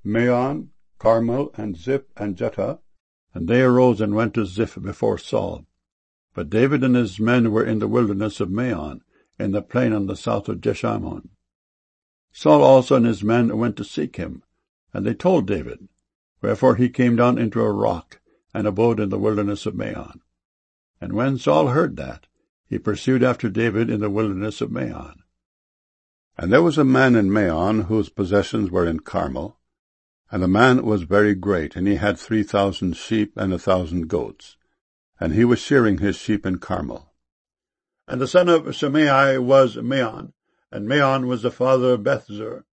Maon, Carmel, and Ziph, and Juttah. And they arose and went to Ziph before Saul. But David and his men were in the wilderness of Maon, in the plain on the south of Jeshimon. Saul also and his men went to seek him, and they told David. Wherefore he came down into a rock, and abode in the wilderness of Maon. And when Saul heard that, he pursued after David in the wilderness of Maon. And there was a man in Maon whose possessions were in Carmel, and the man was very great, and he had 3,000 sheep and 1,000 goats, and he was shearing his sheep in Carmel. And the son of Shimei was Maon, and Maon was the father of Bethzur,